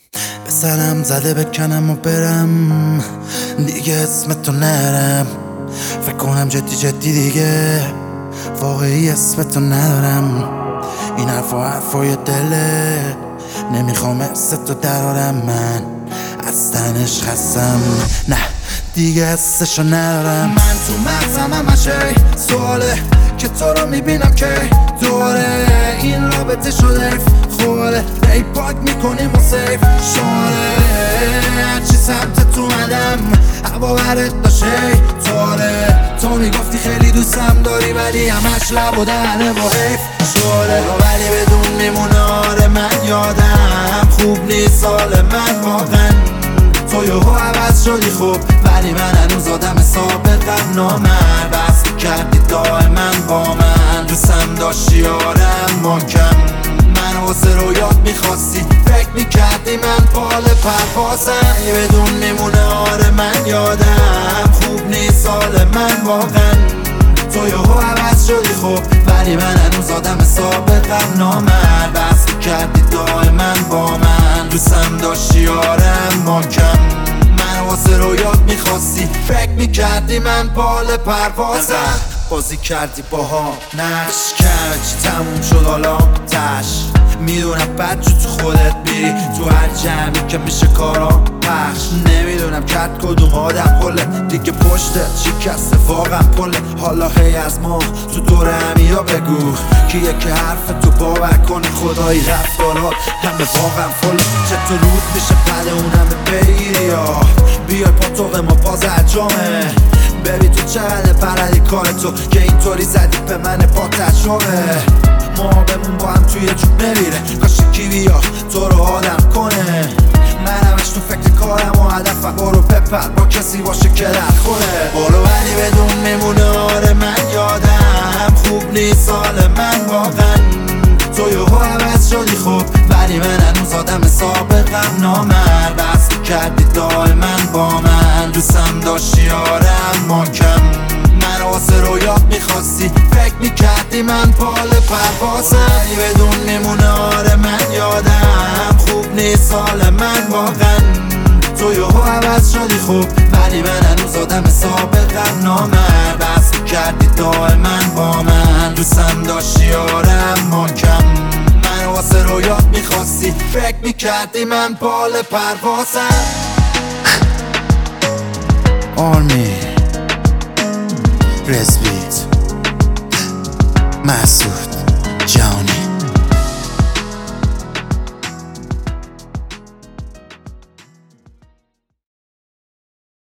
به سرم زده بکنم و برم دیگه اسمتو نرم. فکر کنم جدی دیگه واقعی اسمتو ندارم. این حرفای دله نمیخوام حستو درارم. من از تنش خستم، نه دیگه حسشو ندارم. من تو مغزم همشه سواله که تو رو میبینم که دوره این رابطه شده خوله. ای پاک میکنیم و سیف شماره هرچی سمت تو مدم هوا برت داشه تواره. تو میگفتی خیلی دوستم داری ولی همش لب و دهنه با حیف شوره. ولی بدون میمونه آره من یادم خوب نیست سال من واقعا. تو یهو عوض شدی خوب ولی من هنوز آدم سابقم نامرد. بس کردی دائما با من دوستم داشتی آرم ماکم. من واسه رویات میخواستی فکر میکردی من پال پروازم. بدون میمونه آره من یادم خوب نیست سال من واقعا. تو یهو عوض شدی خوب ولی من هنوز آدم سابقم نامرد. بس کردی دائما با من دوستم داشتی آرم ماکم. من واسه رویات میخواستی فکر میکردی من پال پروازم. بازی کردی باها نقش کردی تموم شد حالا تش. میدونم بد جو تو خودت میری تو هر جمعی که میشه کارا پخش. نمیدونم کرد کدوم آدم پله دیگه پشتت شکسته واقعا پله. حالا هی از ما تو دور همیا بگو کیه که حرف تو باور کنه خدایی رفتارات همه واقعا فل. چطور رود میشه پله اون همه بگیری یا بیای پاتوق ما باز اجامه. ببین تو چقدر پردی کار تو که اینطوری زدی به من پاتت شده. ما بمون با هم توی جوب نمیره کاش کی بیا تو رو آدم کنه. من همش تو فکر کارم و هدفم برو بپر با کسی باشه که در خوره. برو ولی بدون میمونه آره من یادم خوب نیست سال من واقعا. تو یهو عوض شدی خوب ولی من هنوز آدم سابقم نامرد. بس کردی دائما با من دوستم داشتی آرم ماکم. من واسه رویات میخواستی فکر میکردی من پال پروازم. بدون میمونه آره من یادم خوب نیست سال من واقعا. تو یهو عوض شدی خوب ولی من هنوز آدم سابقم نامرد. بس کردی دائما با من دوستم داشتی آرم ماکم. من واسه رویات میخواستی فکر میکردی من پال پروازم. آرمی رزبیت مسعود